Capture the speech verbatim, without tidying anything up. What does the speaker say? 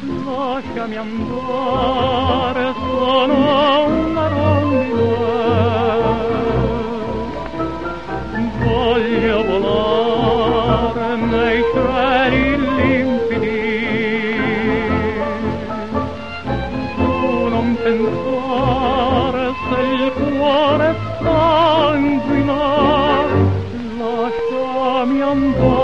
lasciami andare, sono una rondine, voglio volare nei cieli limpidi, tu non pensare se il cuore sanguina, lasciami andare.